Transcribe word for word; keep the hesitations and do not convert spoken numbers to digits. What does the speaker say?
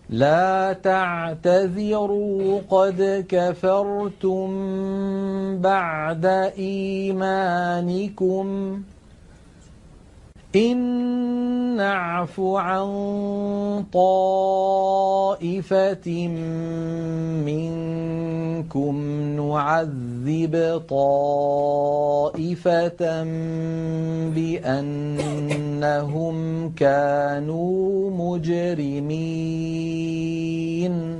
لا تعتذروا قد كفرتم بعد إيمانكم إن نعف عن طائفة منكم نعذب طائفة بأنهم كانوا مجرمين